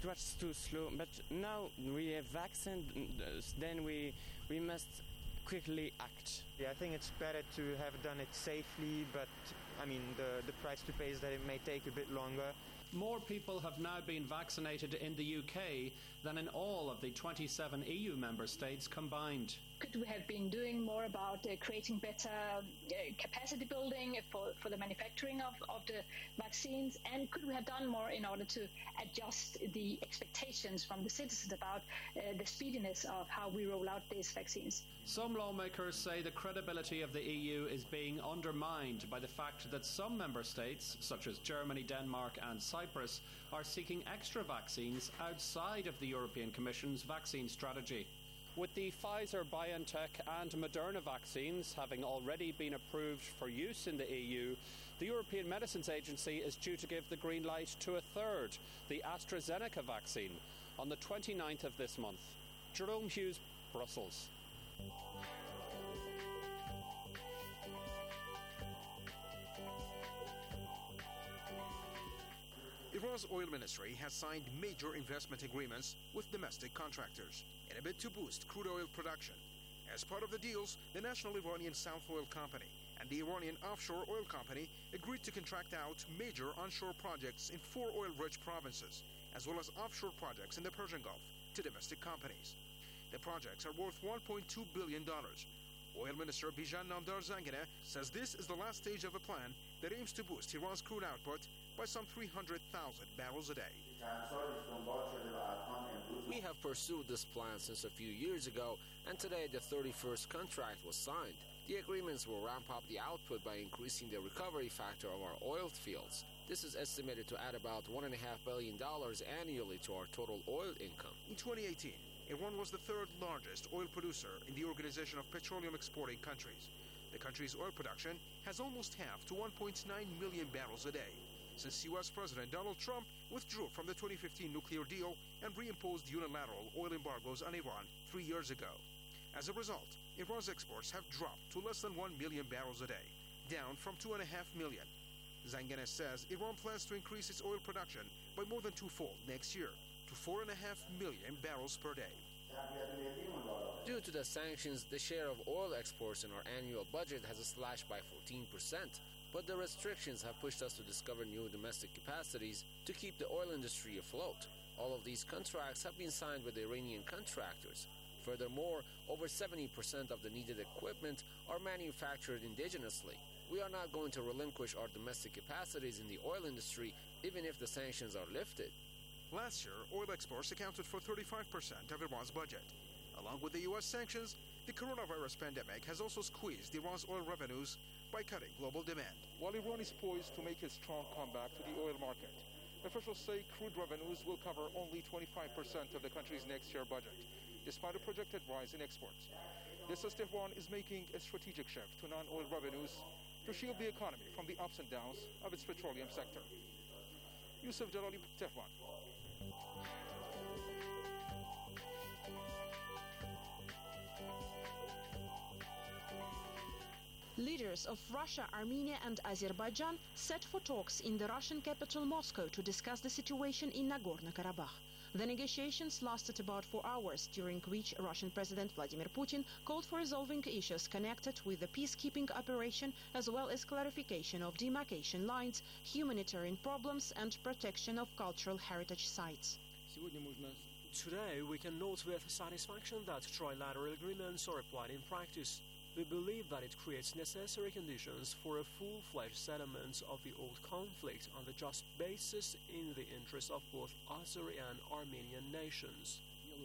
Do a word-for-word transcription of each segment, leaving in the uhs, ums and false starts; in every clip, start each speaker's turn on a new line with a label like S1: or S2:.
S1: was too slow. But now we have vaccine, then we we must quickly act.
S2: Yeah, I think it's better to have done it safely, but I mean the, the price to pay is that it may take a bit longer.
S3: More people have now been vaccinated in the U K than in all of the twenty-seven E U member states combined.
S4: Could we have been doing more about uh, creating better uh, capacity building for, for the manufacturing of, of the vaccines? And could we have done more in order to adjust the expectations from the citizens about uh, the speediness of how we roll out these vaccines?
S3: Some lawmakers say the credibility of the E U is being undermined by the fact that some member states, such as Germany, Denmark and Cyprus, are seeking extra vaccines outside of the European Commission's vaccine strategy. With the Pfizer-BioNTech and Moderna vaccines having already been approved for use in the E U, the European Medicines Agency is due to give the green light to a third, the AstraZeneca vaccine, on the twenty-ninth of this month. Jerome Hughes, Brussels.
S5: Iran's oil ministry has signed major investment agreements with domestic contractors in a bid to boost crude oil production. As part of the deals, the National Iranian South Oil Company and the Iranian Offshore Oil Company agreed to contract out major onshore projects in four oil-rich provinces, as well as offshore projects in the Persian Gulf, to domestic companies. The projects are worth one point two billion dollars. Oil Minister Bijan Namdar Zanganeh says this is the last stage of a plan that aims to boost Iran's crude output by some three hundred thousand barrels a day.
S6: We have pursued this plan since a few years ago, and today the thirty-first contract was signed. The agreements will ramp up the output by increasing the recovery factor of our oil fields. This is estimated to add about one point five billion dollars annually to our total oil income.
S5: In twenty eighteen, Iran was the third largest oil producer in the Organization of Petroleum Exporting Countries. The country's oil production has almost halved to one point nine million barrels a day since U S President Donald Trump withdrew from the twenty fifteen nuclear deal and reimposed unilateral oil embargoes on Iran three years ago. As a result, Iran's exports have dropped to less than one million barrels a day, down from two point five million. Zanganeh says Iran plans to increase its oil production by more than twofold next year to four point five million barrels per day.
S6: Due to the sanctions, the share of oil exports in our annual budget has slashed by fourteen percent. But the restrictions have pushed us to discover new domestic capacities to keep the oil industry afloat. All of these contracts have been signed with Iranian contractors. Furthermore, over seventy percent of the needed equipment are manufactured indigenously. We are not going to relinquish our domestic capacities in the oil industry, even if the sanctions are lifted.
S5: Last year, oil exports accounted for thirty-five percent of Iran's budget. Along with the U S sanctions, the coronavirus pandemic has also squeezed Iran's oil revenues by cutting global demand.
S7: While Iran is poised to make a strong comeback to the oil market, officials say crude revenues will cover only twenty-five percent of the country's next year budget, despite a projected rise in exports. This as Tehran is making a strategic shift to non-oil revenues to shield the economy from the ups and downs of its petroleum sector. Yusuf Jalali, Tehran.
S8: Leaders of Russia, Armenia and Azerbaijan set for talks in the Russian capital Moscow to discuss the situation in Nagorno-Karabakh. The negotiations lasted about four hours, during which Russian President Vladimir Putin called for resolving issues connected with the peacekeeping operation, as well as clarification of demarcation lines, humanitarian problems and protection of cultural heritage sites.
S9: Today we can note with satisfaction that trilateral agreements are applied in practice. We believe that it creates necessary conditions for a full-fledged settlement of the old conflict on the just basis in the interest of both Azeri and Armenian nations.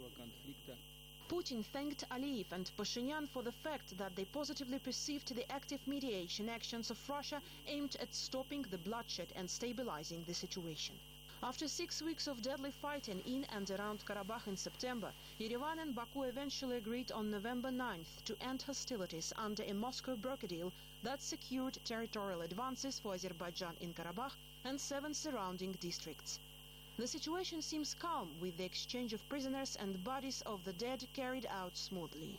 S8: Putin thanked Aliyev and Pashinyan for the fact that they positively perceived the active mediation actions of Russia aimed at stopping the bloodshed and stabilizing the situation. After six weeks of deadly fighting in and around Karabakh in September, Yerevan and Baku eventually agreed on November ninth to end hostilities under a Moscow broker deal that secured territorial advances for Azerbaijan in Karabakh and seven surrounding districts. The situation seems calm, with the exchange of prisoners and bodies of the dead carried out smoothly.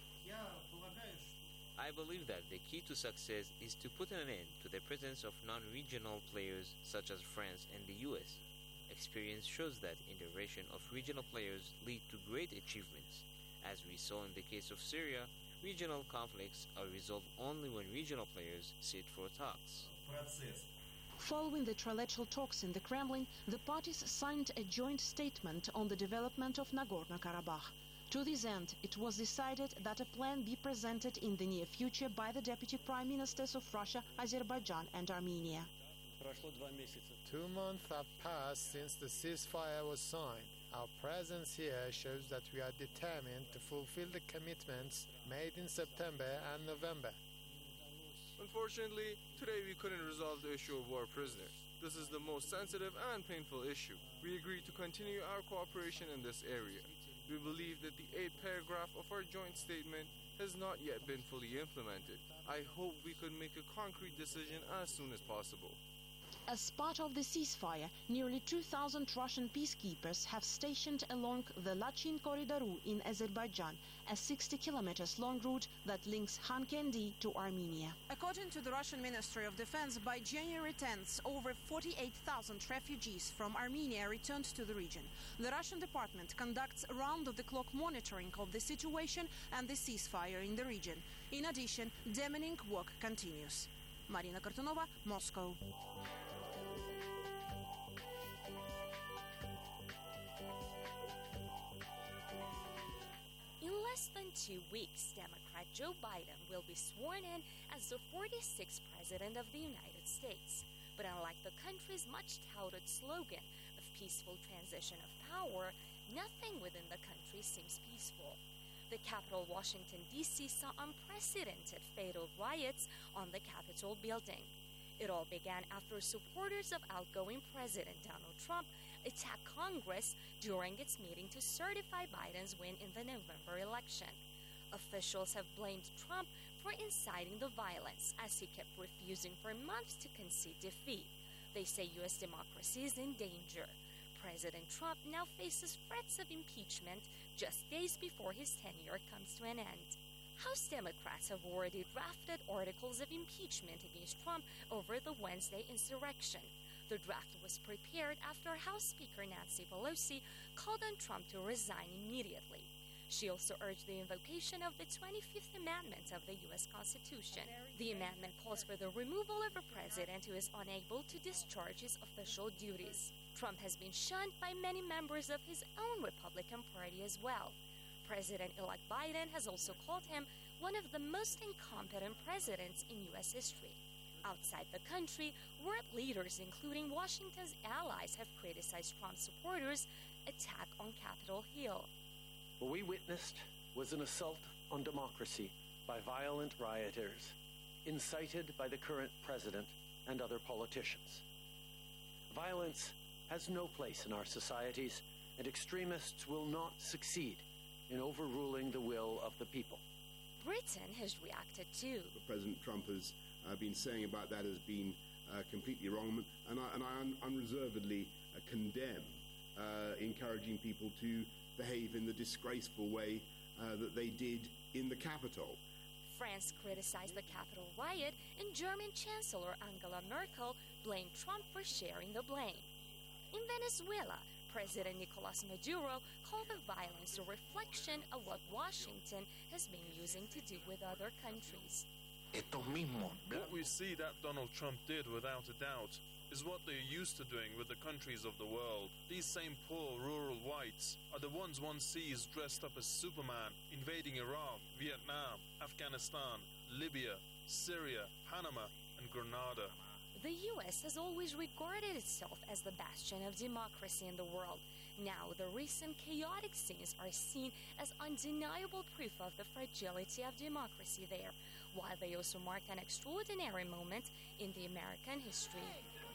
S10: I believe that the key to success is to put an end to the presence of non-regional players such as France and the U S. Experience shows that integration of regional players lead to great achievements. As we saw in the case of Syria, regional conflicts are resolved only when regional players sit for talks.
S8: Following the trilateral talks in the Kremlin, the parties signed a joint statement on the development of Nagorno-Karabakh. To this end, it was decided that a plan be presented in the near future by the Deputy Prime Ministers of Russia, Azerbaijan and Armenia.
S11: Two months have passed since the ceasefire was signed. Our presence here shows that we are determined to fulfill the commitments made in September and November.
S12: Unfortunately, today we couldn't resolve the issue of war prisoners. This is the most sensitive and painful issue. We agreed to continue our cooperation in this area. We believe that the eighth paragraph of our joint statement has not yet been fully implemented. I hope we could make a concrete decision as soon as possible.
S8: As part of the ceasefire, nearly two thousand Russian peacekeepers have stationed along the Lachin Corridor in Azerbaijan, a sixty kilometers long route that links Khankendi to Armenia.
S13: According to the Russian Ministry of Defense, by January tenth, over forty-eight thousand refugees from Armenia returned to the region. The Russian department conducts round-of-the-clock monitoring of the situation and the ceasefire in the region. In addition, demining work continues. Marina Kartunova, Moscow.
S14: In less than two weeks, Democrat Joe Biden will be sworn in as the forty-sixth President of the United States. But unlike the country's much-touted slogan of peaceful transition of power, nothing within the country seems peaceful. The capital, Washington, D C saw unprecedented fatal riots on the Capitol building. It all began after supporters of outgoing President Donald Trump attacked Congress during its meeting to certify Biden's win in the November election. Officials have blamed Trump for inciting the violence, as he kept refusing for months to concede defeat. They say U S democracy is in danger. President Trump now faces threats of impeachment just days before his tenure comes to an end. House Democrats have already drafted articles of impeachment against Trump over the Wednesday insurrection. The draft was prepared after House Speaker Nancy Pelosi called on Trump to resign immediately. She also urged the invocation of the twenty-fifth Amendment of the U S Constitution. The amendment calls for the removal of a president who is unable to discharge his official duties. Trump has been shunned by many members of his own Republican Party as well. President-elect Biden has also called him one of the most incompetent presidents in U S history. Outside the country, world leaders, including Washington's allies, have criticized Trump supporters' attack on Capitol Hill.
S15: What we witnessed was an assault on democracy by violent rioters, incited by the current president and other politicians. Violence has no place in our societies, and extremists will not succeed in overruling the will of the people.
S14: Britain has reacted too.
S16: What President Trump has uh, been saying about that has been uh, completely wrong, and I, and I un- unreservedly uh, condemn uh, encouraging people to behave in the disgraceful way uh, that they did in the Capitol.
S14: France criticized the Capitol riot, and German Chancellor Angela Merkel blamed Trump for sharing the blame. In Venezuela, President Nicolas Maduro called the violence a reflection of what Washington has been using to do with other countries.
S17: What we see that Donald Trump did, without a doubt, is what they're used to doing with the countries of the world. These same poor rural whites are the ones one sees dressed up as Superman, invading Iraq, Vietnam, Afghanistan, Libya, Syria, Panama, and Grenada.
S14: The U S has always regarded itself as the bastion of democracy in the world. Now, the recent chaotic scenes are seen as undeniable proof of the fragility of democracy there, while they also marked an extraordinary moment in the American history.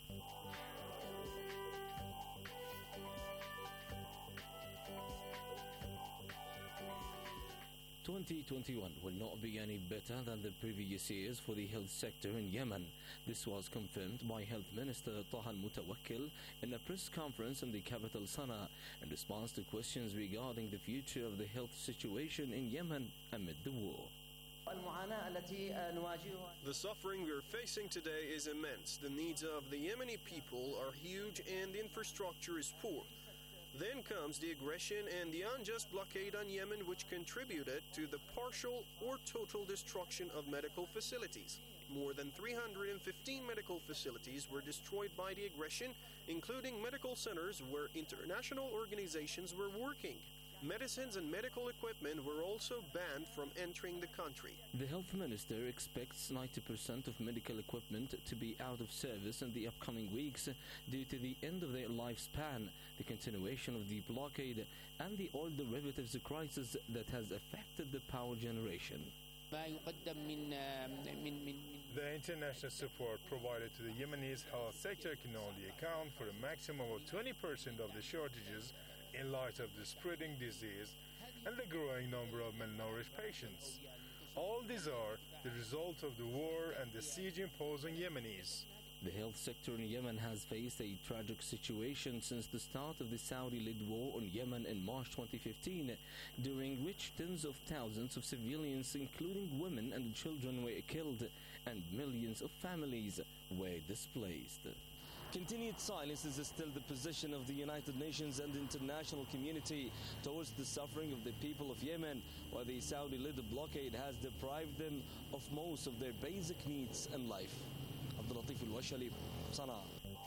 S18: twenty twenty-one will not be any better than the previous years for the health sector in Yemen. This was confirmed by Health Minister Taha Al-Mutawakkil in a press conference in the capital Sana'a in response to questions regarding the future of the health situation in Yemen amid the war.
S19: The suffering we are facing today is immense. The needs of the Yemeni people are huge and the infrastructure is poor. Then comes the aggression and the unjust blockade on Yemen, which contributed to the partial or total destruction of medical facilities. More than three hundred fifteen medical facilities were destroyed by the aggression, including medical centers where international organizations were working. Medicines and medical equipment were also banned from entering the country.
S18: The health minister expects ninety percent of medical equipment to be out of service in the upcoming weeks due to the end of their lifespan, the continuation of the blockade, and the oil derivatives crisis that has affected the power generation.
S11: The international support provided to the Yemenis health sector can only account for a maximum of twenty percent of the shortages in light of the spreading disease and the growing number of malnourished patients. All these are the result of the war and the siege imposed on Yemenis.
S18: The health sector in Yemen has faced a tragic situation since the start of the Saudi-led war on Yemen in March twenty fifteen, during which tens of thousands of civilians, including women and children, were killed and millions of families were displaced.
S20: Continued silence is still the position of the United Nations and the international community towards the suffering of the people of Yemen, while the Saudi-led blockade has deprived them of most of their basic needs in life. Abdul Latif Al-Washali, Sana'a.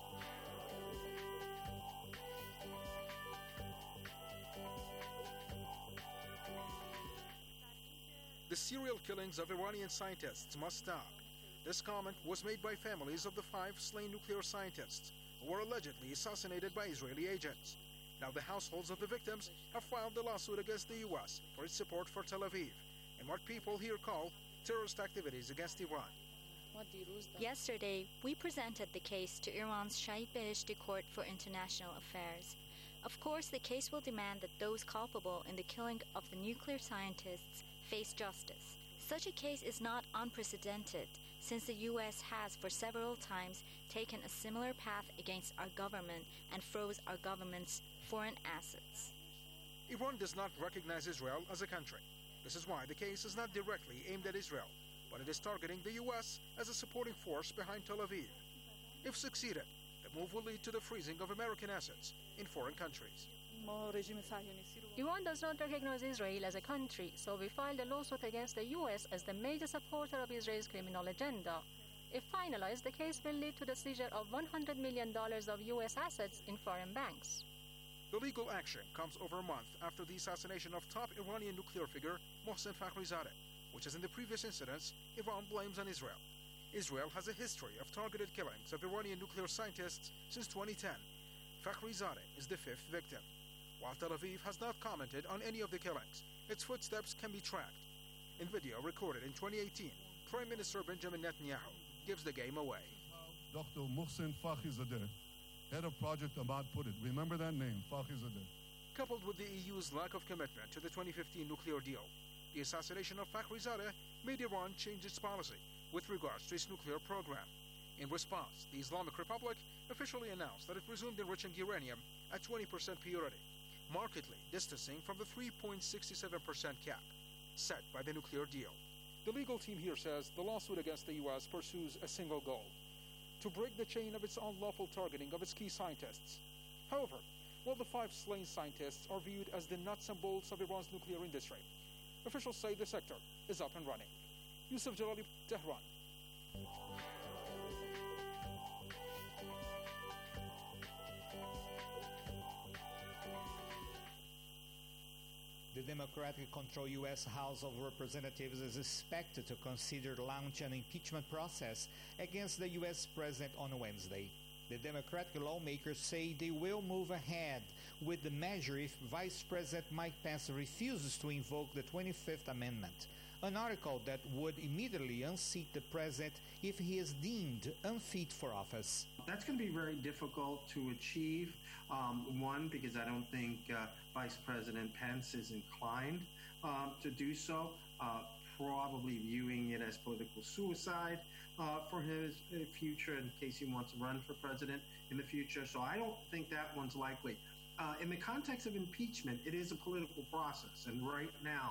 S5: The serial killings of Iranian scientists must stop. This comment was made by families of the five slain nuclear scientists who were allegedly assassinated by Israeli agents. Now the households of the victims have filed a lawsuit against the U S for its support for Tel Aviv and what people here call terrorist activities against Iran.
S21: Yesterday, we presented the case to Iran's Shahid Beheshti Court for International Affairs. Of course, the case will demand that those culpable in the killing of the nuclear scientists face justice. Such a case is not unprecedented, since the U S has for several times taken a similar path against our government and froze our government's foreign assets.
S5: Iran does not recognize Israel as a country. This is why the case is not directly aimed at Israel, but it is targeting the U S as a supporting force behind Tel Aviv. If succeeded, the move will lead to the freezing of American assets in foreign countries.
S22: Iran does not recognize Israel as a country, so we filed a lawsuit against the U S as the major supporter of Israel's criminal agenda. If finalized, the case will lead to the seizure of one hundred million dollars of U S assets in foreign banks.
S5: The legal action comes over a month after the assassination of top Iranian nuclear figure Mohsen Fakhrizadeh, which, as in the previous incidents, Iran blames on Israel. Israel has a history of targeted killings of Iranian nuclear scientists since twenty ten. Fakhrizadeh is the fifth victim. While Tel Aviv has not commented on any of the killings, its footsteps can be tracked. In video recorded in twenty eighteen, Prime Minister Benjamin Netanyahu gives the game away.
S23: Doctor Mohsen Fakhrizadeh, head of Project Ahmad Put-It. Remember that name, Fakhrizadeh.
S5: Coupled with the E U's lack of commitment to the twenty fifteen nuclear deal, the assassination of Fakhrizadeh made Iran change its policy with regards to its nuclear program. In response, the Islamic Republic officially announced that it resumed enriching uranium at twenty percent purity, markedly distancing from the three point six seven percent cap set by the nuclear deal.
S7: The legal team here says the lawsuit against the U S pursues a single goal: to break the chain of its unlawful targeting of its key scientists. However, while the five slain scientists are viewed as the nuts and bolts of Iran's nuclear industry, officials say the sector is up and running. Yusuf Jalali, Tehran.
S24: The Democratic-controlled U S House of Representatives is expected to consider launch an impeachment process against the U S president on Wednesday. The Democratic lawmakers say they will move ahead with the measure if Vice President Mike Pence refuses to invoke the twenty-fifth Amendment, an article that would immediately unseat the president if he is deemed unfit for office.
S25: That's going to be very difficult to achieve. Um, one, because I don't think uh, Vice President Pence is inclined uh, to do so, uh, probably viewing it as political suicide uh, for his uh, future in case he wants to run for president in the future. So I don't think that one's likely. Uh, in the context of impeachment, it is a political process. And right now,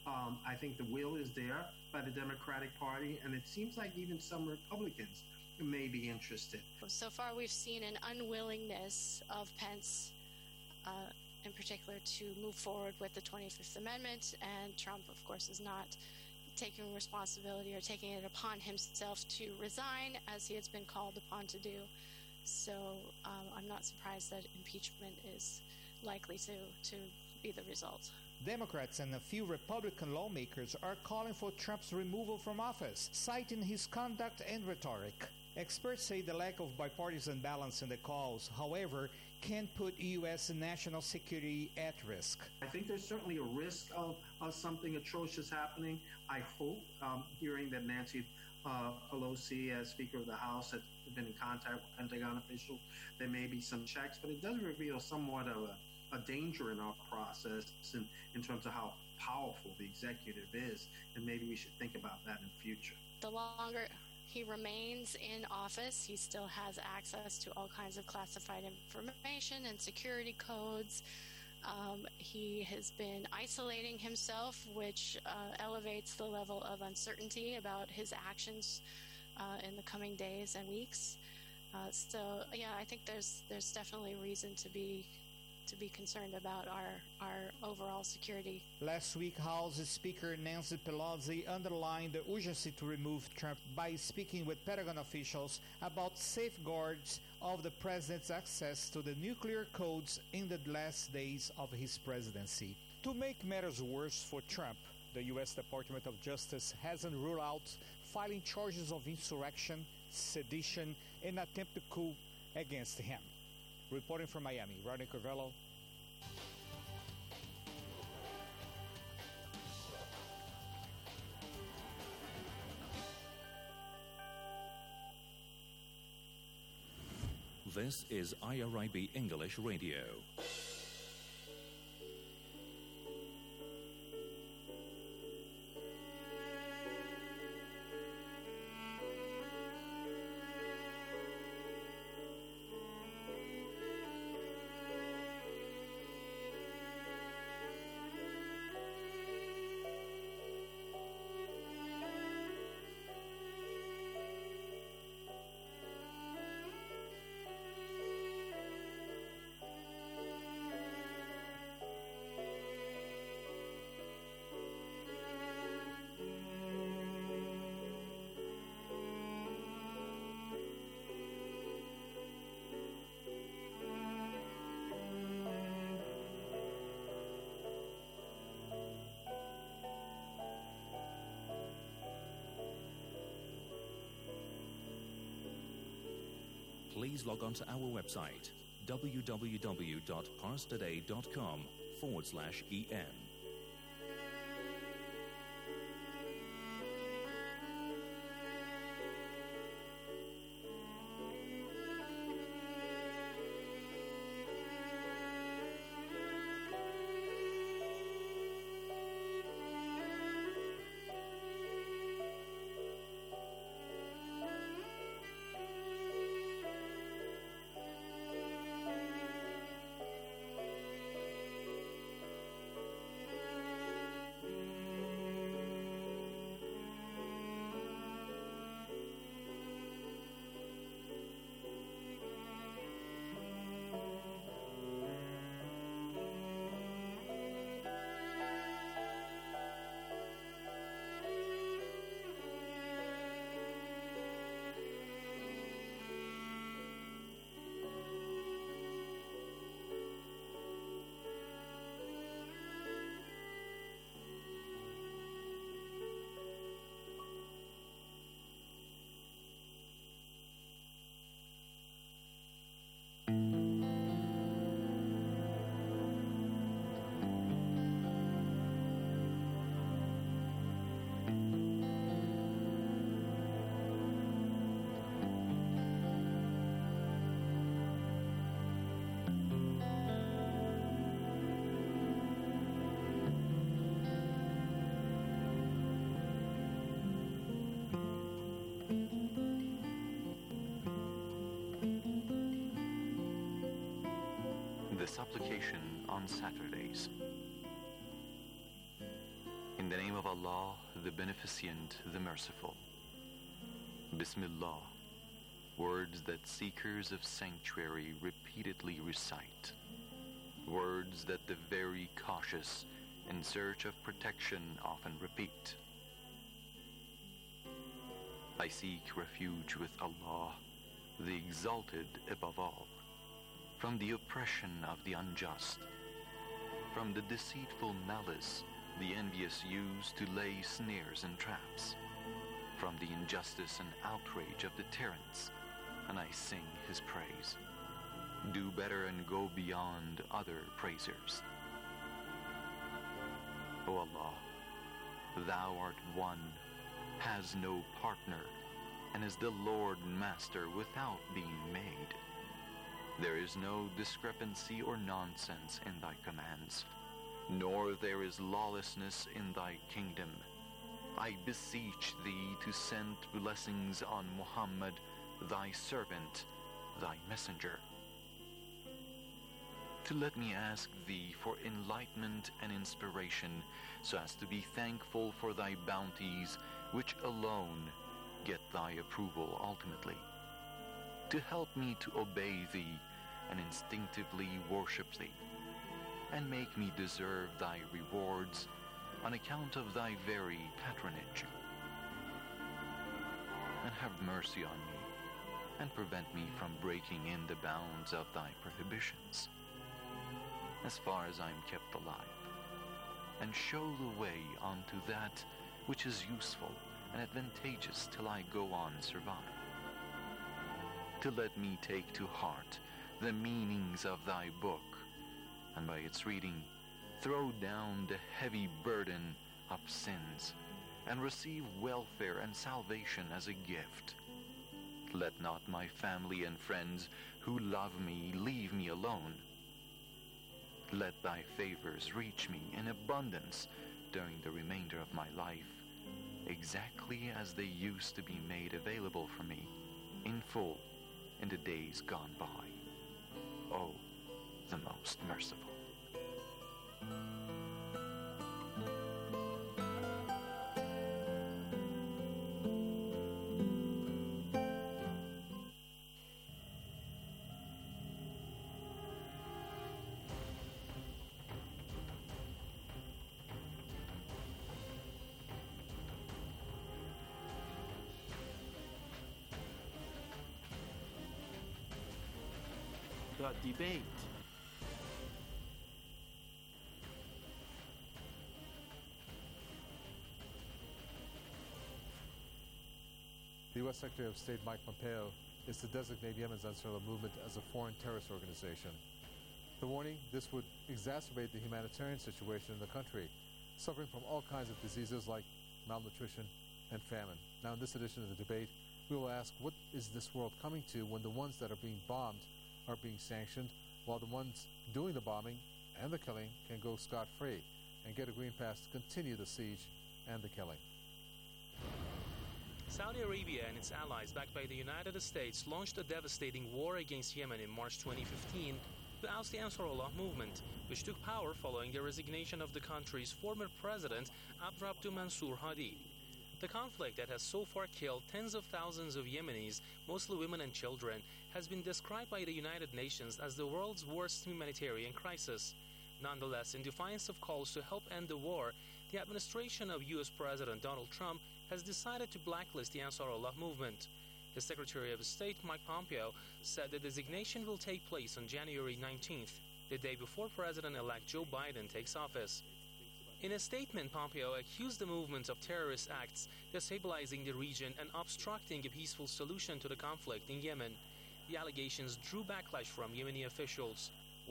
S25: Um, I think the will is there by the Democratic Party, and it seems like even some Republicans may be interested.
S1: So far, we've seen an unwillingness of Pence, uh, in particular, to move forward with the twenty-fifth Amendment, and Trump, of course, is not taking responsibility or taking it upon himself to resign, as he has been called upon to do. So um, I'm not surprised that impeachment is likely to, to be the result.
S24: Democrats and a few Republican lawmakers are calling for Trump's removal from office, citing his conduct and rhetoric. Experts say the lack of bipartisan balance in the calls, however, can put U S national security at risk.
S25: I think there's certainly a risk of, of something atrocious happening. I hope, um, hearing that Nancy uh, Pelosi, as Speaker of the House, has been in contact with Pentagon officials, there may be some checks, but it does reveal somewhat of a, a danger in our process in, in terms of how powerful the executive is, and maybe we should think about that in the future.
S1: The longer he remains in office, he still has access to all kinds of classified information and security codes. Um, he has been isolating himself, which uh, elevates the level of uncertainty about his actions uh, in the coming days and weeks. Uh, so, yeah, I think there's there's definitely reason to be to be concerned about our, our overall security.
S24: Last week, House Speaker Nancy Pelosi underlined the urgency to remove Trump by speaking with Pentagon officials about safeguards of the president's access to the nuclear codes in the last days of his presidency. To make matters worse for Trump, the U S Department of Justice hasn't ruled out filing charges of insurrection, sedition, and attempted coup against him. Reporting from Miami, Rodney Corvello.
S2: This is I R I B English Radio. Please log on to our website, www.parstoday.com forward slash EN.
S3: The supplication on Saturdays. In the the name of Allah, the Beneficent, the Merciful. Bismillah, words that seekers of sanctuary repeatedly recite, words that the very cautious in search of protection often repeat. I seek refuge with Allah, the Exalted above all, from the oppression of the unjust, from the deceitful malice the envious use to lay snares and traps, from the injustice and outrage of the tyrants, and I sing his praise. Do better and go beyond other praisers. O Allah, thou art one, has no partner, and is the Lord Master without being made. There is no discrepancy or nonsense in thy commands, nor there is lawlessness in thy kingdom. I beseech thee to send blessings on Muhammad, thy servant, thy messenger. To let me ask thee for enlightenment and inspiration, so as to be thankful for thy bounties, which alone get thy approval ultimately. To help me to obey thee and instinctively worship thee, and make me deserve thy rewards on account of thy very patronage. And have mercy on me, and prevent me from breaking in the bounds of thy prohibitions, as far as I am kept alive, and show the way unto that which is useful and advantageous till I go on survive. To let me take to heart the meanings of thy book, and by its reading throw down the heavy burden of sins, and receive welfare and salvation as a gift. Let not my family and friends who love me leave me alone. Let thy favors reach me in abundance during the remainder of my life, exactly as they used to be made available for me in full in the days gone by. O, the most merciful.
S4: The debate.
S6: The U S Secretary of State Mike Pompeo is to designate Yemen's Ansarullah movement as a foreign terrorist organization. The warning, this would exacerbate the humanitarian situation in the country, suffering from all kinds of diseases like malnutrition and famine. Now, in this edition of the debate, we will ask, what is this world coming to when the ones that are being bombed are being sanctioned, while the ones doing the bombing and the killing can go scot-free and get a green pass to continue the siege and the killing?
S9: Saudi Arabia and its allies, backed by the United States, launched a devastating war against Yemen in March twenty fifteen to oust the Ansarullah movement, which took power following the resignation of the country's former president, Abdrabbuh Mansur Hadi. The conflict that has so far killed tens of thousands of Yemenis, mostly women and children, has been described by the United Nations as the world's worst humanitarian crisis. Nonetheless, in defiance of calls to help end the war, the administration of U S President Donald Trump has decided to blacklist the Ansarullah movement. The Secretary of State, Mike Pompeo, said the designation will take place on January nineteenth, the day before President-elect Joe Biden takes office. In a statement, Pompeo accused the movement of terrorist acts, destabilizing the region and obstructing a peaceful solution to the conflict in Yemen. The allegations drew backlash from Yemeni officials.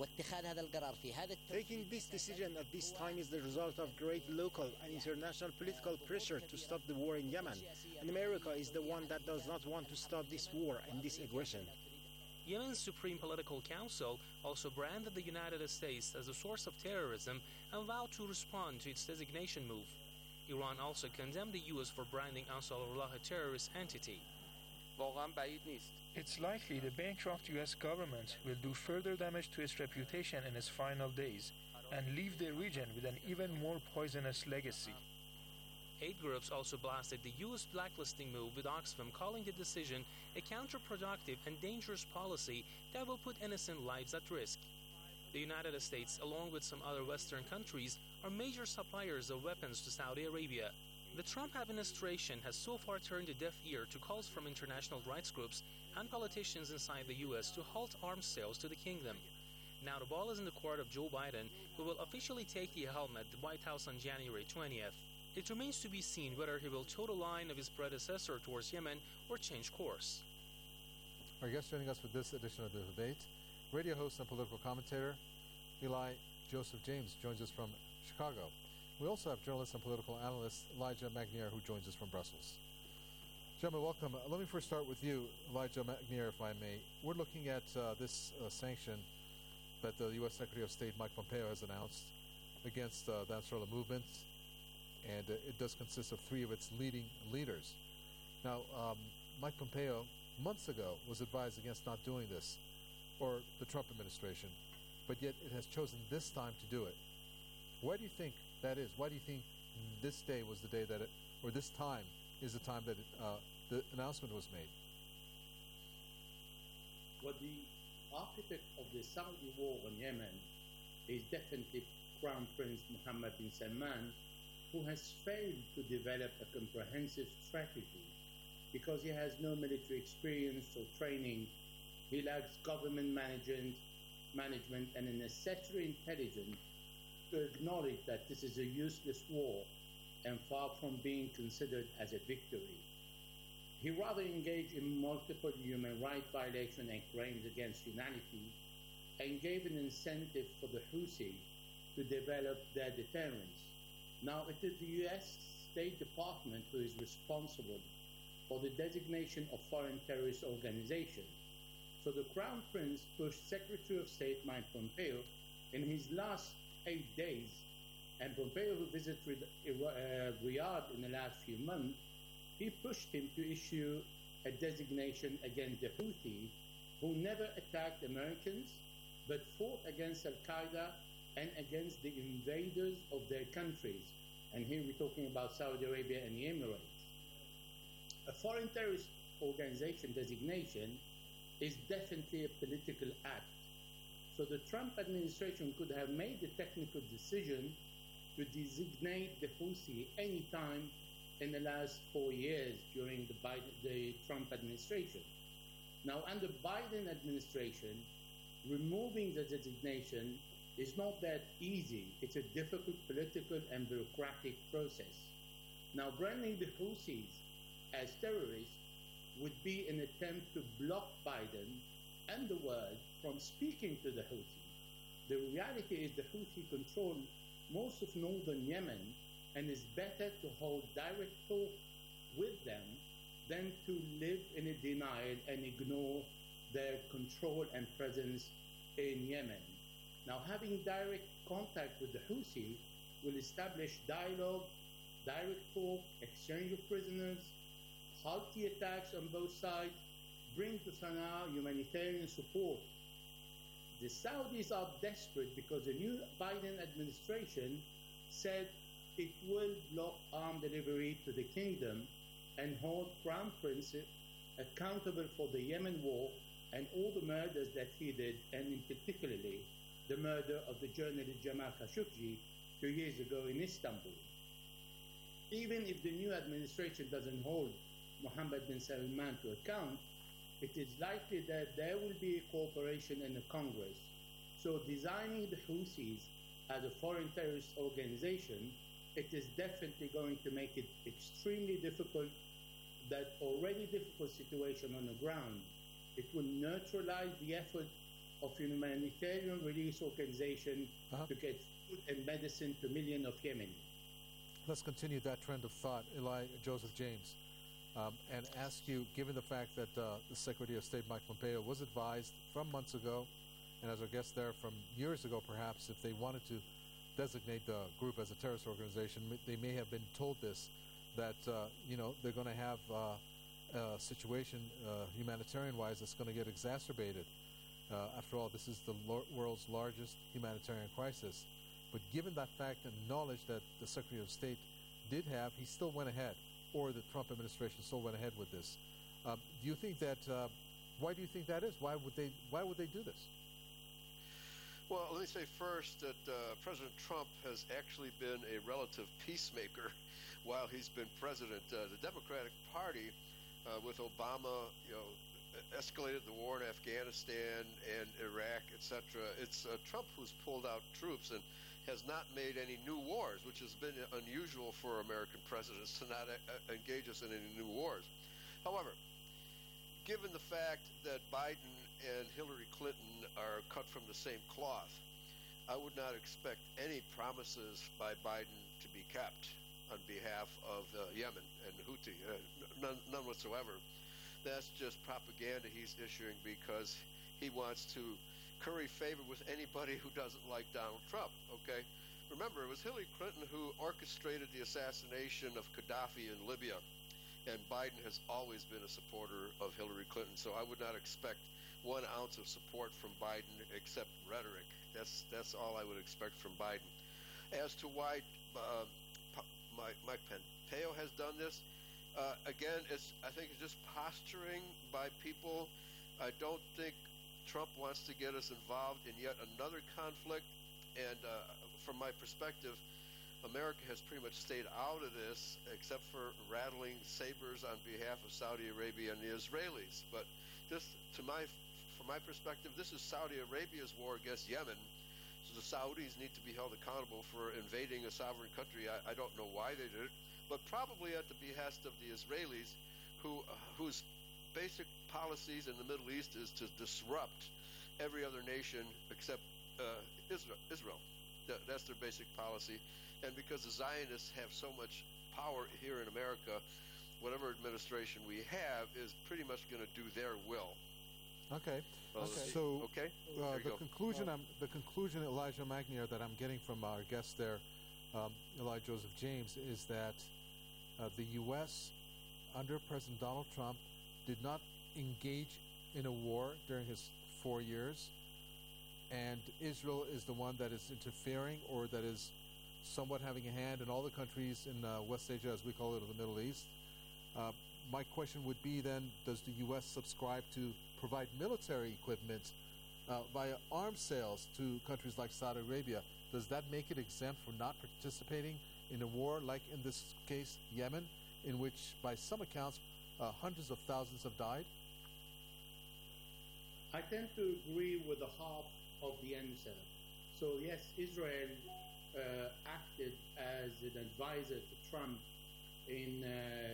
S10: Taking this decision at this time is the result of great local and international political pressure to stop the war in Yemen, and America is the one that does not want to stop this war and this aggression.
S9: Yemen's Supreme Political Council also branded the United States as a source of terrorism and vowed to respond to its designation move. Iran also condemned the U S for branding Ansarullah a terrorist entity.
S26: It's likely the bankrupt U S government will do further damage to its reputation in its final days and leave the region with an even more poisonous legacy.
S9: Aid groups also blasted the U S blacklisting move, with Oxfam calling the decision a counterproductive and dangerous policy that will put innocent lives at risk. The United States, along with some other Western countries, are major suppliers of weapons to Saudi Arabia. The Trump administration has so far turned a deaf ear to calls from international rights groups and politicians inside the U S to halt arms sales to the kingdom. Now the ball is in the court of Joe Biden, who will officially take the helm at the White House on January twentieth. It remains to be seen whether he will toe the line of his predecessor towards Yemen or change course.
S6: Our guest joining us for this edition of the debate, radio host and political commentator Eli Joseph James joins us from Chicago. We also have journalist and political analyst Elijah Magnier, who joins us from Brussels. Gentlemen, welcome. Uh, let me first start with you, Elijah Magnier, if I may. We're looking at uh, this uh, sanction that the U S Secretary of State Mike Pompeo has announced against uh, the Ansarullah movement, and uh, it does consist of three of its leading leaders. Now, um, Mike Pompeo, months ago, was advised against not doing this, or the Trump administration, but yet it has chosen this time to do it. Why do you think that is? Why do you think this day was the day that it, or this time is the time that it, uh, the announcement was made?
S4: Well, the architect of the Saudi war on Yemen is definitely Crown Prince Mohammed bin Salman, who has failed to develop a comprehensive strategy because he has no military experience or training. He lacks government management, management and a necessary intelligence to acknowledge that this is a useless war and far from being considered as a victory. He rather engaged in multiple human rights violations and crimes against humanity and gave an incentive for the Houthi to develop their deterrence. Now, it is the U S State Department who is responsible for the designation of foreign terrorist organizations. So the Crown Prince pushed Secretary of State Mike Pompeo in his last eight days, and Pompeo, who visited uh, Riyadh in the last few months, he pushed him to issue a designation against the Houthi, who never attacked Americans, but fought against Al-Qaeda and against the invaders of their countries. And here we're talking about Saudi Arabia and the Emirates. A foreign terrorist organization designation is definitely a political act. So the Trump administration could have made the technical decision to designate the Houthi any time in the last four years during the, Biden, the Trump administration. Now, under Biden administration, removing the designation is not that easy. It's a difficult political and bureaucratic process. Now, branding the Houthis as terrorists would be an attempt to block Biden and the world from speaking to the Houthi. The reality is the Houthi control most of northern Yemen, and it's better to hold direct talk with them than to live in a denial and ignore their control and presence in Yemen. Now, having direct contact with the Houthi will establish dialogue, direct talk, exchange of prisoners, halt the attacks on both sides, bring to Sana'a humanitarian support. The Saudis are desperate because the new Biden administration said it will block arms delivery to the kingdom and hold Crown Prince accountable for the Yemen war and all the murders that he did, and in particularly the murder of the journalist Jamal Khashoggi two years ago in Istanbul. Even if the new administration doesn't hold Mohammed bin Salman to account, it is likely that there will be a cooperation in the Congress. So designing the Houthis as a foreign terrorist organization, it is definitely going to make it extremely difficult, that already difficult situation on the ground. It will neutralize the effort of humanitarian relief organization uh-huh. to get food and medicine to millions of Yemenis.
S6: Let's continue that trend of thought, Eli Joseph James, um, and ask you, given the fact that uh, the Secretary of State Mike Pompeo was advised from months ago, and as our guest there from years ago perhaps, if they wanted to designate the group as a terrorist organization, they may have been told this, that uh, you know they're going to have uh, a situation uh, humanitarian-wise that's going to get exacerbated. Uh, after all, this is the lo- world's largest humanitarian crisis. But given that fact and knowledge that the Secretary of State did have, he still went ahead, or the Trump administration still went ahead with this. Uh, do you think that, uh, why do you think that is? Why would they, why would they do this?
S8: Well, let me say first that uh, President Trump has actually been a relative peacemaker while he's been president. Uh, the Democratic Party, uh, with Obama, you know, escalated the war in Afghanistan and Iraq, et cetera. It's uh, Trump who's pulled out troops and has not made any new wars, which has been unusual for American presidents to not uh, engage us in any new wars. However, given the fact that Biden and Hillary Clinton are cut from the same cloth, I would not expect any promises by Biden to be kept on behalf of uh, Yemen and Houthi, uh, none, none whatsoever. That's just propaganda he's issuing because he wants to curry favor with anybody who doesn't like Donald Trump, okay? Remember, it was Hillary Clinton who orchestrated the assassination of Gaddafi in Libya, and Biden has always been a supporter of Hillary Clinton, so I would not expect one ounce of support from Biden except rhetoric. That's that's all I would expect from Biden. As to why uh, Mike, Mike Pompeo has done this, uh, again, it's I think it's just posturing by people. I don't think Trump wants to get us involved in yet another conflict, and uh, from my perspective, America has pretty much stayed out of this except for rattling sabers on behalf of Saudi Arabia and the Israelis. But this, to my, from my perspective, this is Saudi Arabia's war against Yemen. So the Saudis need to be held accountable for invading a sovereign country. I, I don't know why they did it, but probably at the behest of the Israelis, who uh, whose basic policies in the Middle East is to disrupt every other nation except uh, Israel. Israel. That, that's their basic policy. And because the Zionists have so much power here in America, whatever administration we have is pretty much going to do their will.
S6: Okay.
S8: Well,
S6: okay. So
S8: okay.
S6: Uh, the
S8: go.
S6: conclusion, I'm, the conclusion, Elijah Magnier, that I'm getting from our guest there, um, Elijah Joseph James, is that uh, the U S under President Donald Trump did not engage in a war during his four years, and Israel is the one that is interfering, or that is somewhat having a hand in all the countries in uh, West Asia, as we call it, or the Middle East. Uh, my question would be then, does the U S subscribe to provide military equipment uh, via arms sales to countries like Saudi Arabia? Does that make it exempt from not participating in a war like, in this case, Yemen, in which, by some accounts, uh, hundreds of thousands have died?
S4: I tend to agree with the half of the answer. So yes, Israel uh, acted as an advisor to Trump in uh,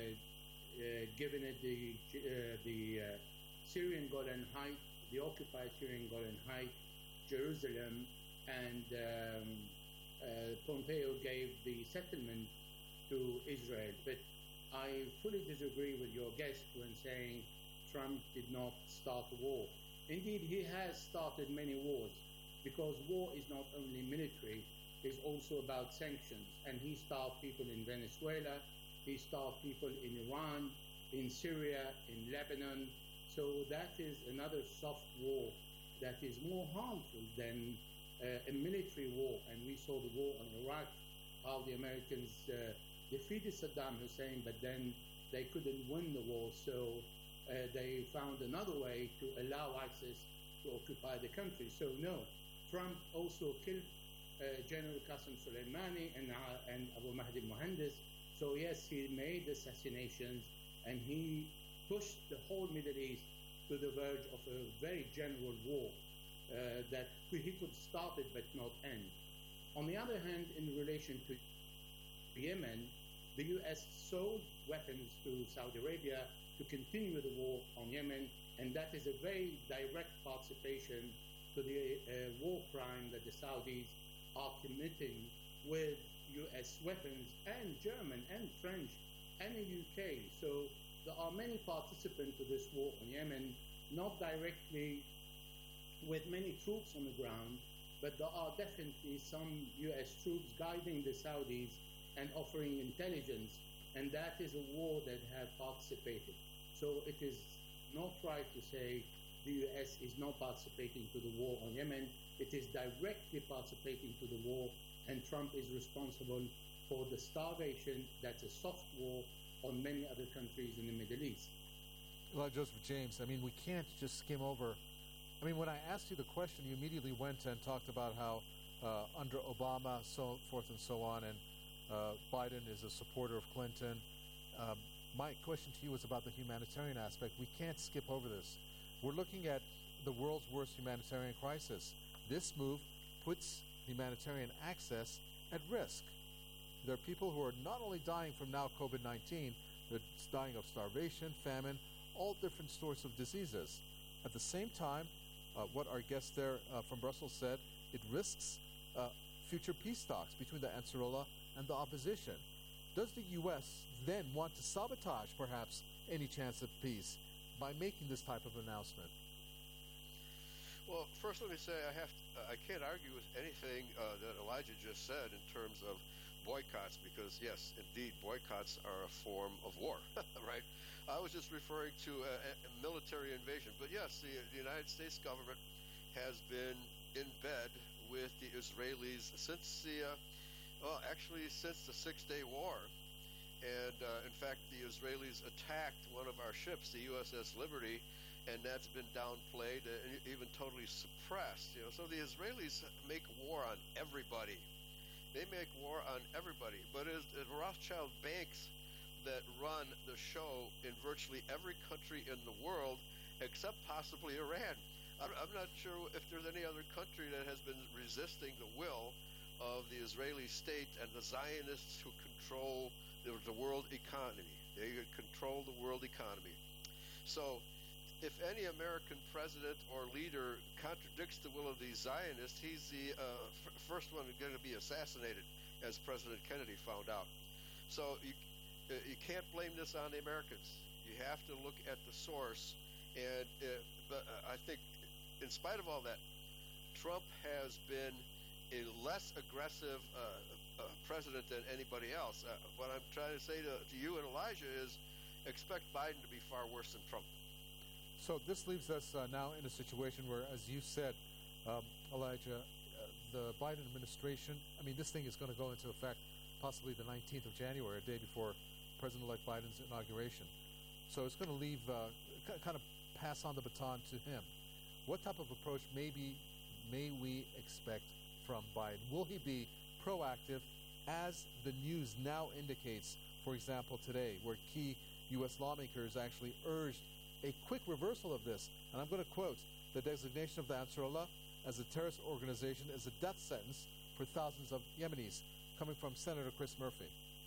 S4: uh, giving it the uh, the uh, Syrian Golan Heights, the occupied Syrian Golan Heights, Jerusalem, and um, uh, Pompeo gave the settlement to Israel. But I fully disagree with your guest when saying Trump did not start a war. Indeed, he has started many wars, because war is not only military, it's also about sanctions. And he starved people in Venezuela, he starved people in Iran, in Syria, in Lebanon. So that is another soft war that is more harmful than uh, a military war. And we saw the war on Iraq, how the Americans uh, defeated Saddam Hussein, but then they couldn't win the war. So Uh, they found another way to allow ISIS to occupy the country. So no, Trump also killed uh, General Qasem Soleimani and, uh, and Abu Mahdi Mohandes. So yes, he made assassinations, and he pushed the whole Middle East to the verge of a very general war uh, that he could start it but not end. On the other hand, in relation to Yemen, the U S sold weapons to Saudi Arabia to continue the war on Yemen, and that is a very direct participation to the uh, war crime that the Saudis are committing with U S weapons, and German and French and the U K. So there are many participants to this war on Yemen, not directly with many troops on the ground, but there are definitely some U S troops guiding the Saudis and offering intelligence, and that is a war that have participated. So it is not right to say the U S is not participating to the war on Yemen. It is directly participating to the war, and Trump is responsible for the starvation that's a soft war on many other countries in the Middle East.
S6: Well, Joseph James, I mean, we can't just skim over. I mean, when I asked you the question, you immediately went and talked about how uh, under Obama, so forth and so on, and uh, Biden is a supporter of Clinton. Um, my question to you was about the humanitarian aspect. We can't skip over this. We're looking at the world's worst humanitarian crisis. This move puts humanitarian access at risk. There are people who are not only dying from now COVID nineteen, they're dying of starvation, famine, all different sorts of diseases. At the same time, uh, what our guest there uh, from Brussels said, it risks uh, future peace talks between the Ansarullah and the opposition. Does the U S then want to sabotage, perhaps, any chance of peace by making this type of announcement?
S8: Well, first let me say I have to, uh, I can't argue with anything uh, that Elijah just said in terms of boycotts, because yes, indeed, boycotts are a form of war, right? I was just referring to a, a military invasion, but yes, the, the United States government has been in bed with the Israelis since the, uh, well, actually since the Six-Day War. And uh, in fact, the Israelis attacked one of our ships, the U S S Liberty, and that's been downplayed and even totally suppressed. You know, so the Israelis make war on everybody. They make war on everybody. But it's the Rothschild banks that run the show in virtually every country in the world, except possibly Iran. I'm, I'm not sure if there's any other country that has been resisting the will of the Israeli state and the Zionists who control the, the world economy. They control the world economy. So if any American president or leader contradicts the will of these Zionists, he's the uh, f- first one going to be assassinated, as President Kennedy found out. So you, uh, you can't blame this on the Americans. You have to look at the source. And uh, but uh, I think, in spite of all that, Trump has been a less aggressive uh, uh, president than anybody else. Uh, what I'm trying to say to, to you and Elijah is expect Biden to be far worse than Trump.
S6: So this leaves us uh, now in a situation where, as you said, um, Elijah, uh, the Biden administration, I mean, this thing is going to go into effect possibly the nineteenth of January, a day before President-elect Biden's inauguration. So it's going to leave, uh, c- kind of pass on the baton to him. What type of approach maybe may we expect from Biden? Will he be proactive, as the news now indicates, for example, today, where key U S lawmakers actually urged a quick reversal of this? And I'm going to quote, the designation of the Ansarullah as a terrorist organization is a death sentence for thousands of Yemenis, coming from Senator Chris Murphy.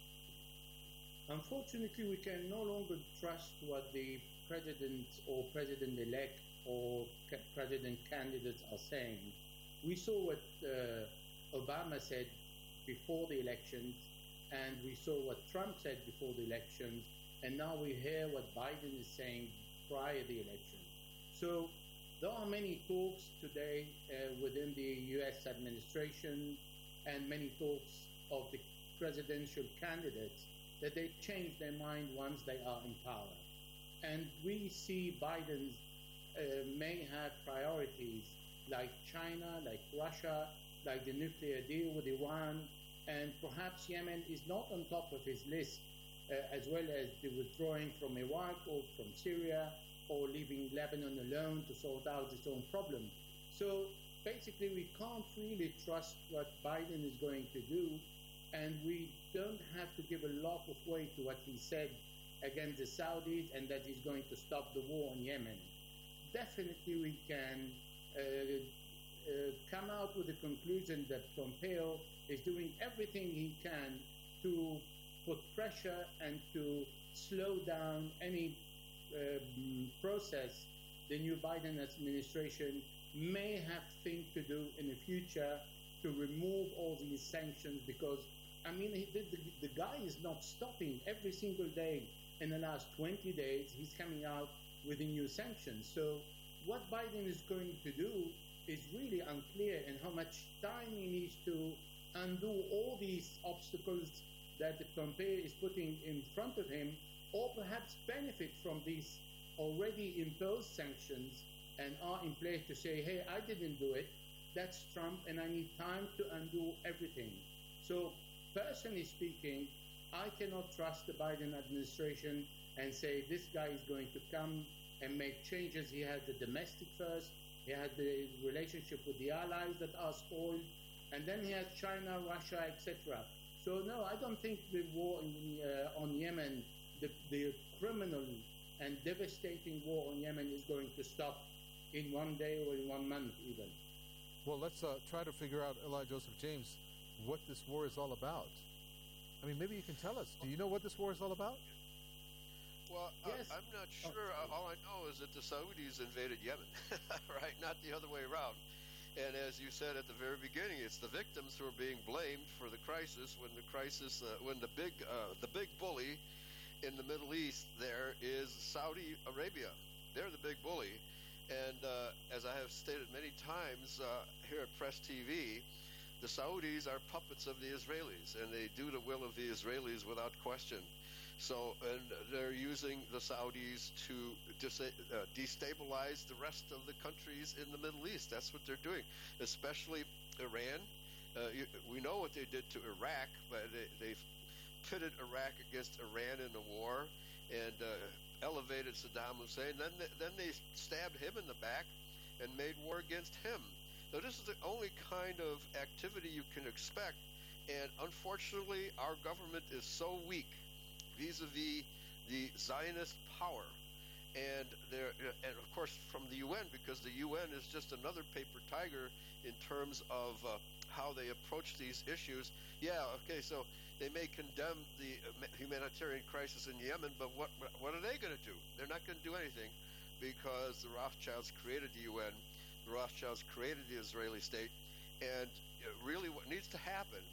S4: Unfortunately, we can no longer trust what the president or president-elect or ca- president candidates are saying. We saw what uh, Obama said before the elections, and we saw what Trump said before the elections, and now we hear what Biden is saying prior to the election. So there are many talks today uh, within the U S administration and many talks of the presidential candidates that they change their mind once they are in power. And we see Biden uh, may have priorities like China, like Russia, like the nuclear deal with Iran, and perhaps Yemen is not on top of his list, uh, as well as the withdrawing from Iraq or from Syria, or leaving Lebanon alone to sort out its own problem. So basically, we can't really trust what Biden is going to do, and we don't have to give a lot of weight to what he said against the Saudis and that he's going to stop the war in Yemen. Definitely, we can uh, uh, come out with the conclusion that Pompeo is doing everything he can to put pressure and to slow down any um, process the new Biden administration may have things to do in the future to remove all these sanctions, because, I mean, he, the, the, the guy is not stopping. Every single day in the last twenty days, he's coming out with the new sanctions. So what Biden is going to do is really unclear, and how much time he needs to undo all these obstacles that the Pompeo is putting in front of him, or perhaps benefit from these already imposed sanctions and are in place to say, hey, I didn't do it, that's Trump, and I need time to undo everything. So personally speaking, I cannot trust the Biden administration and say this guy is going to come and make changes. He had the domestic first, he had the relationship with the allies that are spoiled, and then he has China, Russia, et cetera. So no, I don't think the war in, uh, on Yemen, the, the criminal and devastating war on Yemen is going to stop in one day or in one month even.
S6: Well, let's uh, try to figure out, Eli Joseph James, what this war is all about. I mean, maybe you can tell us. Do you know what this war is all about?
S8: Well, yes. I, I'm not sure. Oh. All I know is that the Saudis invaded Yemen, right? Not the other way around. And as you said at the very beginning, it's the victims who are being blamed for the crisis. When the crisis, uh, when the big, uh, the big bully in the Middle East there is Saudi Arabia. They're the big bully. And uh, as I have stated many times uh, here at Press T V, the Saudis are puppets of the Israelis, and they do the will of the Israelis without question. So, and they're using the Saudis to dis- uh, destabilize the rest of the countries in the Middle East. That's what they're doing, especially Iran. Uh, you, we know what they did to Iraq, but they, they've pitted Iraq against Iran in the war and uh, elevated Saddam Hussein. Then they, then they stabbed him in the back and made war against him. So this is the only kind of activity you can expect, and unfortunately our government is so weak vis-a-vis the Zionist power, and there, and of course from the U N, because the U N is just another paper tiger in terms of uh, how they approach these issues. Yeah, okay, so they may condemn the humanitarian crisis in Yemen, but what what are they going to do? They're not going to do anything, because the Rothschilds created the U N, the Rothschilds created the Israeli state, and really what needs to happen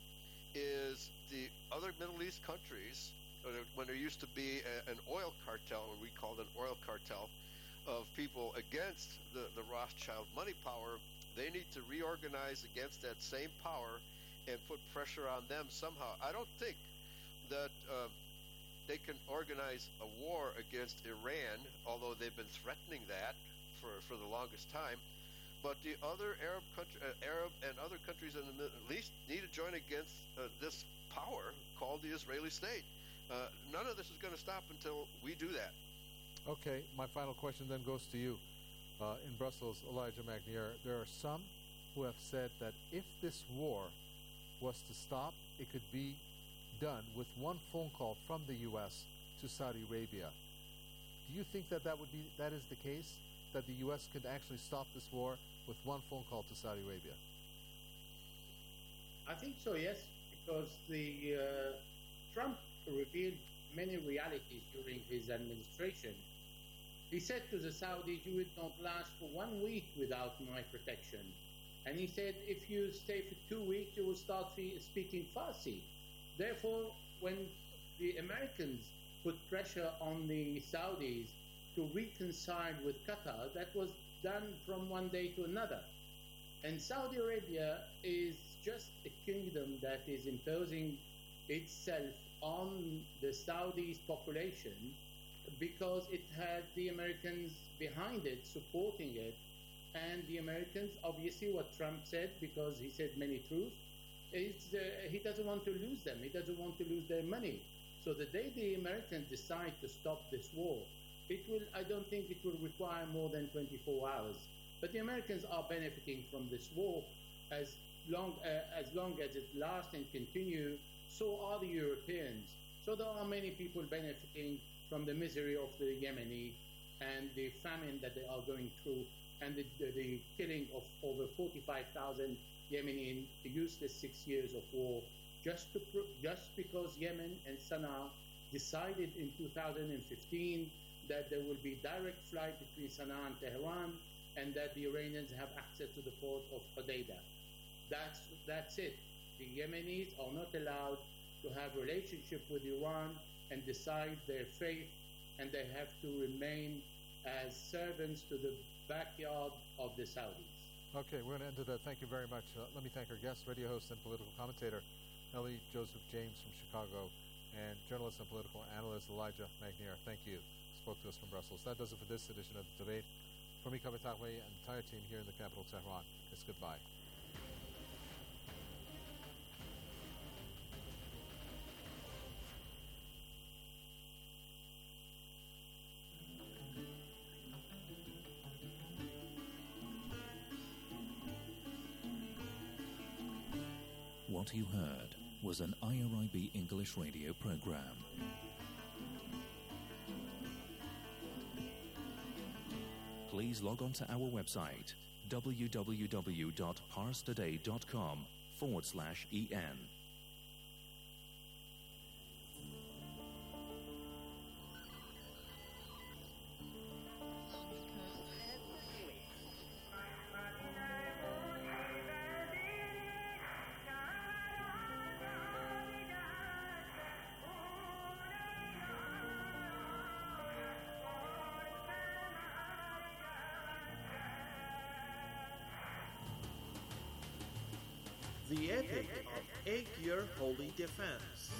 S8: is the other Middle East countries, when there used to be a, an oil cartel, or we called an oil cartel, of people against the, the Rothschild money power, they need to reorganize against that same power and put pressure on them somehow. I don't think that uh, they can organize a war against Iran, although they've been threatening that for, for the longest time. But the other Arab country, uh, Arab and other countries in the Middle East need to join against uh, this power called the Israeli state. Uh, none of this is going to stop until we do that.
S6: Okay, my final question then goes to you. Uh, in Brussels, Elijah Magnier, there are some who have said that if this war was to stop, it could be done with one phone call from the U S to Saudi Arabia. Do you think that that would be that is the case, that the U S could actually stop this war with one phone call to Saudi Arabia?
S4: I think so, yes, because the uh, Trump revealed many realities during his administration. He said to the Saudis, you would not last for one week without my protection. And he said, if you stay for two weeks, you will start speaking Farsi. Therefore, when the Americans put pressure on the Saudis to reconcile with Qatar, that was done from one day to another. And Saudi Arabia is just a kingdom that is imposing itself on the Saudis' population because it had the Americans behind it, supporting it. And the Americans, obviously what Trump said, because he said many truths, is uh, he doesn't want to lose them. He doesn't want to lose their money. So the day the Americans decide to stop this war, it will, I don't think it will require more than twenty-four hours. But the Americans are benefiting from this war as long, uh, as long as it lasts and continues. So are the Europeans. So there are many people benefiting from the misery of the Yemeni and the famine that they are going through, and the, the, the killing of over forty-five thousand Yemeni in useless six years of war, just to just because Yemen and Sana'a decided in two thousand fifteen that there will be direct flight between Sana'a and Tehran, and that the Iranians have access to the port of Hodeidah. That's that's it. The Yemenis are not allowed to have a relationship with Iran and decide their fate, and they have to remain as servants to the backyard of the Saudis.
S6: Okay, we're going to end it. Thank you very much. Uh, let me thank our guest, radio host and political commentator, Eli Joseph James from Chicago, and journalist and political analyst Elijah Magnier. Thank you. Spoke to us from Brussels. That does it for this edition of The Debate. For me, Kaveh Taghouei, and the entire team here in the capital, Tehran, it's goodbye.
S2: What you heard was an I R I B English radio program. Please log on to our website w w w dot pars today dot com forward slash en.
S12: The epic of eight-year holy defense.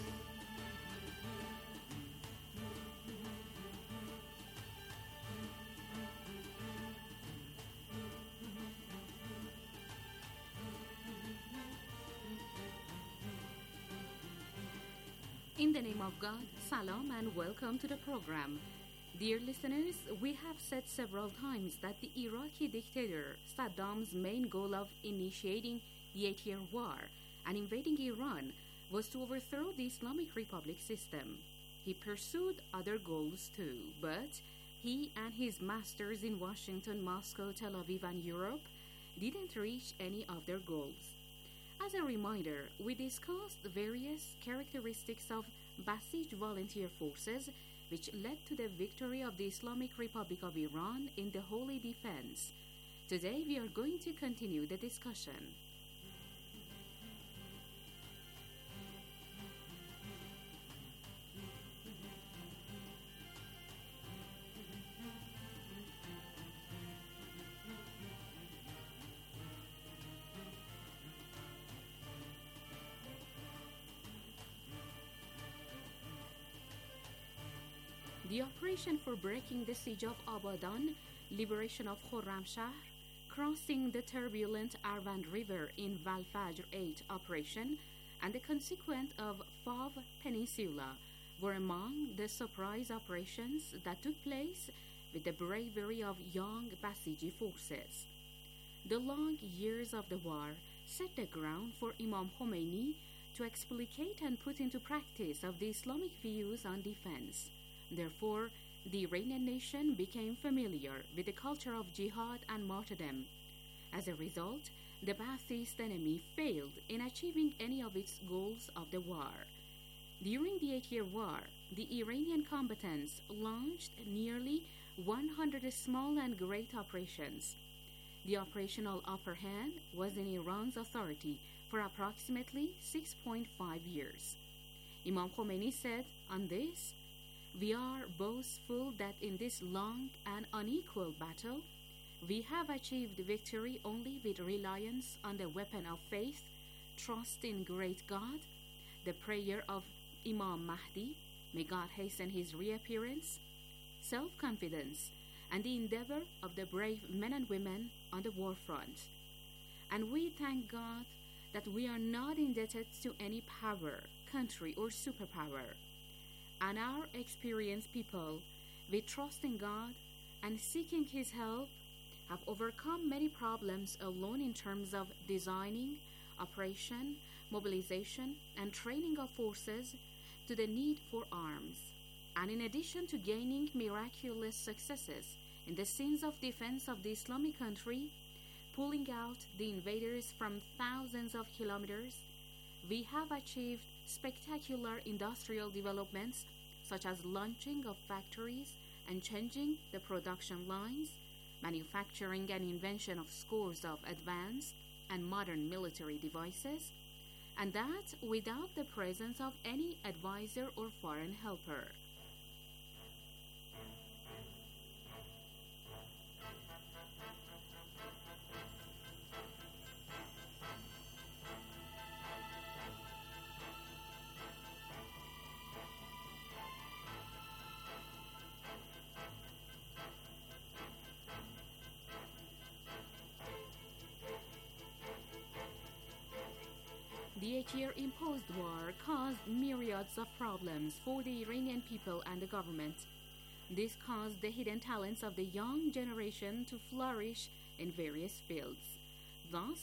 S13: In the name of God, salam and welcome to the program. Dear listeners, we have said several times that the Iraqi dictator Saddam's main goal of initiating the eight-year war and invading Iran was to overthrow the Islamic Republic system. He pursued other goals too, but he and his masters in Washington, Moscow, Tel Aviv, and Europe didn't reach any of their goals. As a reminder, we discussed the various characteristics of Basij volunteer forces which led to the victory of the Islamic Republic of Iran in the Holy Defense. Today we are going to continue the discussion. The operation for breaking the siege of Abadan, liberation of Khorramshahr, crossing the turbulent Arvand River in Valfajr eight operation, and the consequent of Fav Peninsula were among the surprise operations that took place with the bravery of young Basiji forces. The long years of the war set the ground for Imam Khomeini to explicate and put into practice of the Islamic views on defense. Therefore, the Iranian nation became familiar with the culture of jihad and martyrdom. As a result, the Ba'athist enemy failed in achieving any of its goals of the war. During the eight-year war, the Iranian combatants launched nearly one hundred small and great operations. The operational upper hand was in Iran's authority for approximately six point five years. Imam Khomeini said on this, "We are boastful that in this long and unequal battle, we have achieved victory only with reliance on the weapon of faith, trust in great God, the prayer of Imam Mahdi, may God hasten his reappearance, self-confidence, and the endeavor of the brave men and women on the war front. And we thank God that we are not indebted to any power, country, or superpower. And our experienced people, with trust in God and seeking His help, have overcome many problems alone in terms of designing, operation, mobilization, and training of forces to the need for arms. And in addition to gaining miraculous successes in the scenes of defense of the Islamic country, pulling out the invaders from thousands of kilometers, we have achieved spectacular industrial developments such as launching of factories and changing the production lines, manufacturing and invention of scores of advanced and modern military devices, and that without the presence of any advisor or foreign helper. The eight-year imposed war caused myriads of problems for the Iranian people and the government. This caused the hidden talents of the young generation to flourish in various fields. Thus,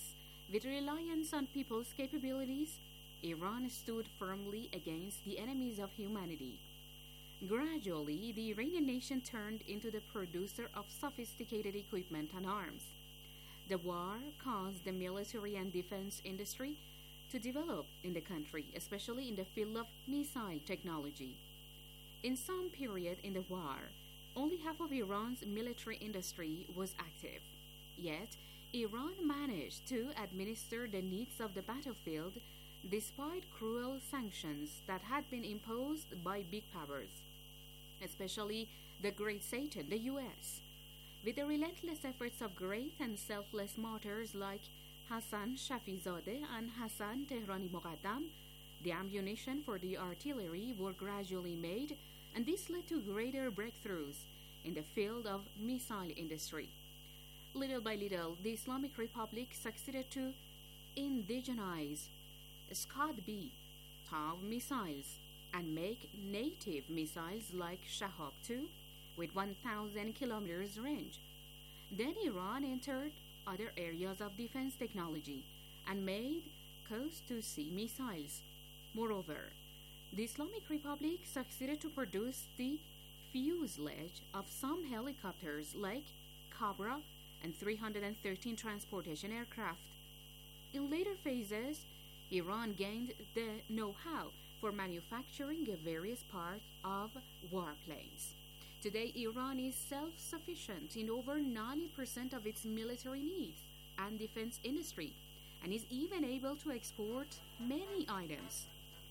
S13: With reliance on people's capabilities, Iran stood firmly against the enemies of humanity. Gradually, the Iranian nation turned into the producer of sophisticated equipment and arms. The war caused the military and defense industry to develop in the country, especially in the field of missile technology. In some period in the war, only half of Iran's military industry was active. Yet, Iran managed to administer the needs of the battlefield despite cruel sanctions that had been imposed by big powers, especially the Great Satan, the U S. With the relentless efforts of great and selfless martyrs like Hassan Shafizadeh and Hassan Tehrani Muqaddam, the ammunition for the artillery were gradually made, and this led to greater breakthroughs in the field of missile industry. Little by little, the Islamic Republic succeeded to indigenize Scud B Tav missiles and make native missiles like Shahab two with one thousand kilometers range. Then Iran entered other areas of defense technology and made coast-to-sea missiles. Moreover, the Islamic Republic succeeded to produce the fuselage of some helicopters like Cobra and three hundred thirteen transportation aircraft. In later phases, Iran gained the know-how for manufacturing various parts of warplanes. Today, Iran is self-sufficient in over ninety percent of its military needs and defense industry, and is even able to export many items.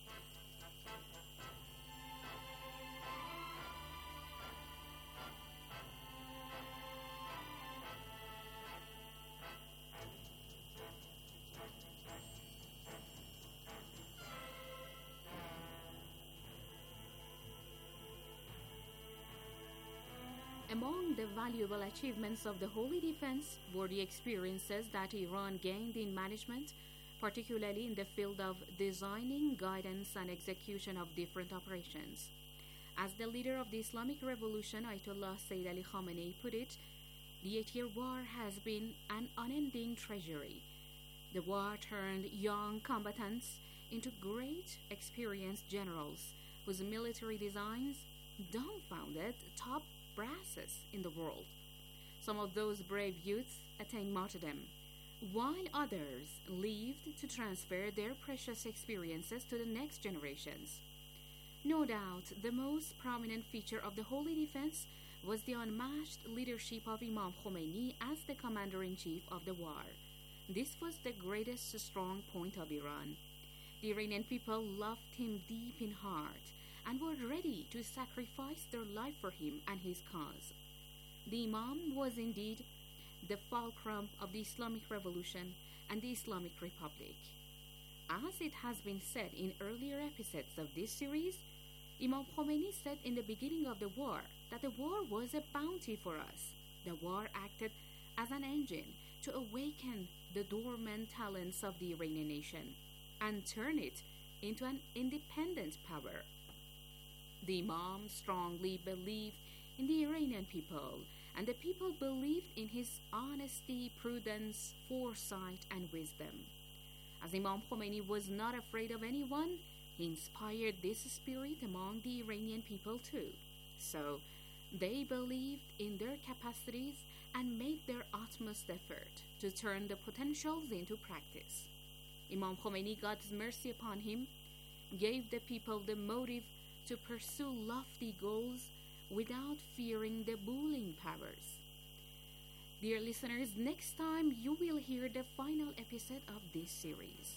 S13: Among the valuable achievements of the Holy Defense were the experiences that Iran gained in management, particularly in the field of designing, guidance, and execution of different operations. As the leader of the Islamic Revolution, Ayatollah Sayyid Ali Khamenei, put it, the eight-year war has been an unending treasury. The war turned young combatants into great, experienced generals whose military designs dumbfounded top brasses in the world. Some of those brave youths attained martyrdom, while others lived to transfer their precious experiences to the next generations. No doubt, the most prominent feature of the Holy Defense was the unmatched leadership of Imam Khomeini as the commander-in-chief of the war. This was the greatest strong point of Iran. The Iranian people loved him deep in heart and were ready to sacrifice their life for him and his cause. The Imam was indeed the fulcrum of the Islamic Revolution and the Islamic Republic. As it has been said in earlier episodes of this series, Imam Khomeini said in the beginning of the war that the war was a bounty for us. The war acted as an engine to awaken the dormant talents of the Iranian nation and turn it into an independent power. The Imam strongly believed in the Iranian people, and the people believed in his honesty, prudence, foresight, and wisdom. As Imam Khomeini was not afraid of anyone, he inspired this spirit among the Iranian people too. So, they believed in their capacities and made their utmost effort to turn the potentials into practice. Imam Khomeini, God's mercy upon him, gave the people the motive to pursue lofty goals without fearing the bullying powers. Dear listeners, next time you will hear the final episode of this series.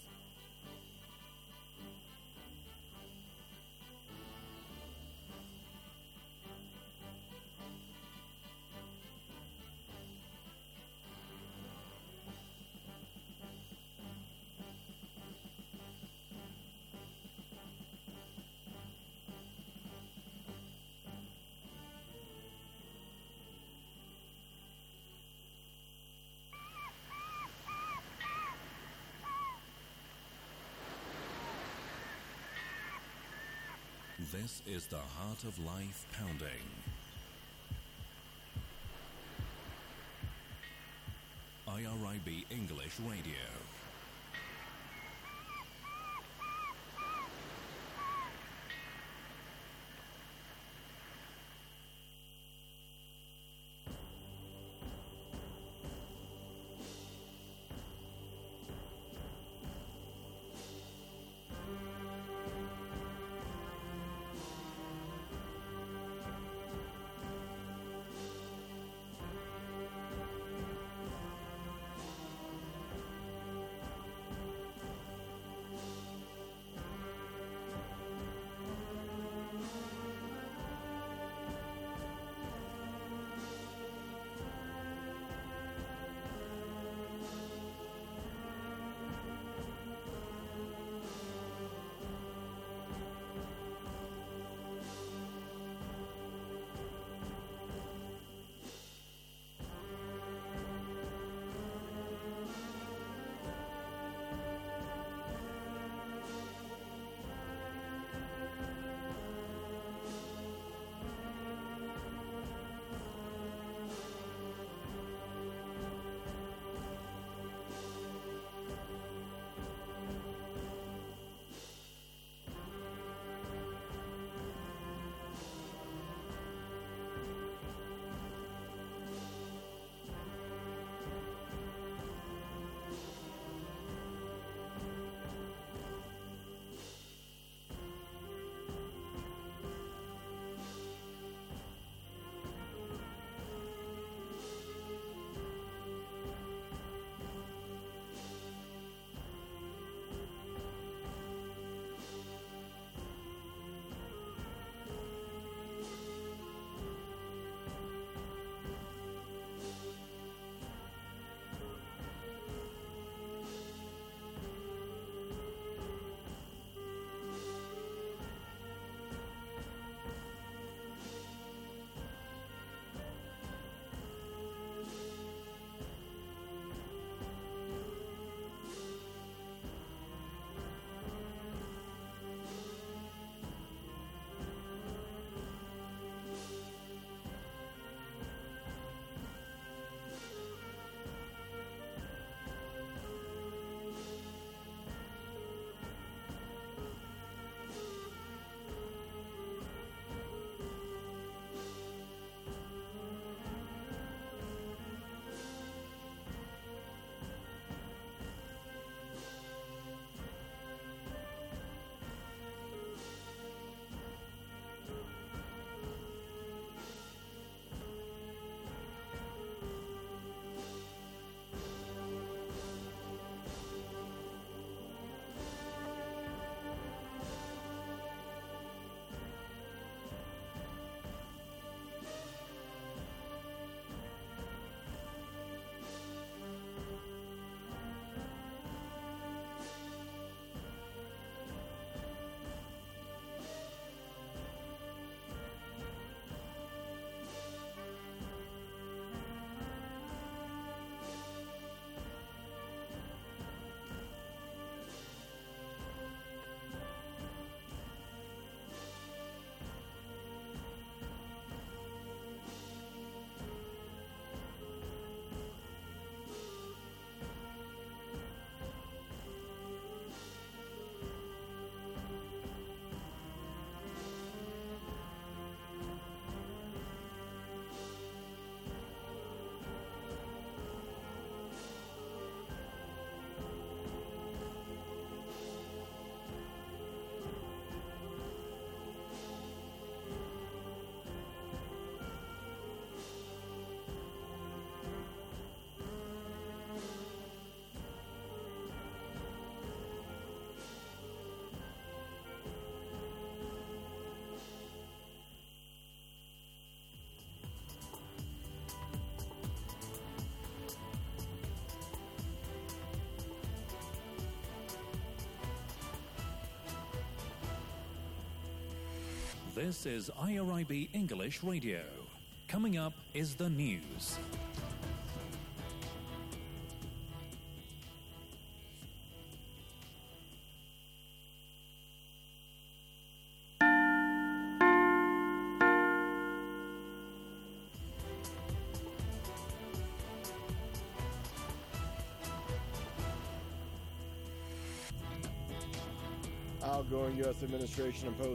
S2: This is the Heart of Life Pounding. I R I B English Radio. This is I R I B English Radio. Coming up is the news.
S11: Outgoing U S administration imposed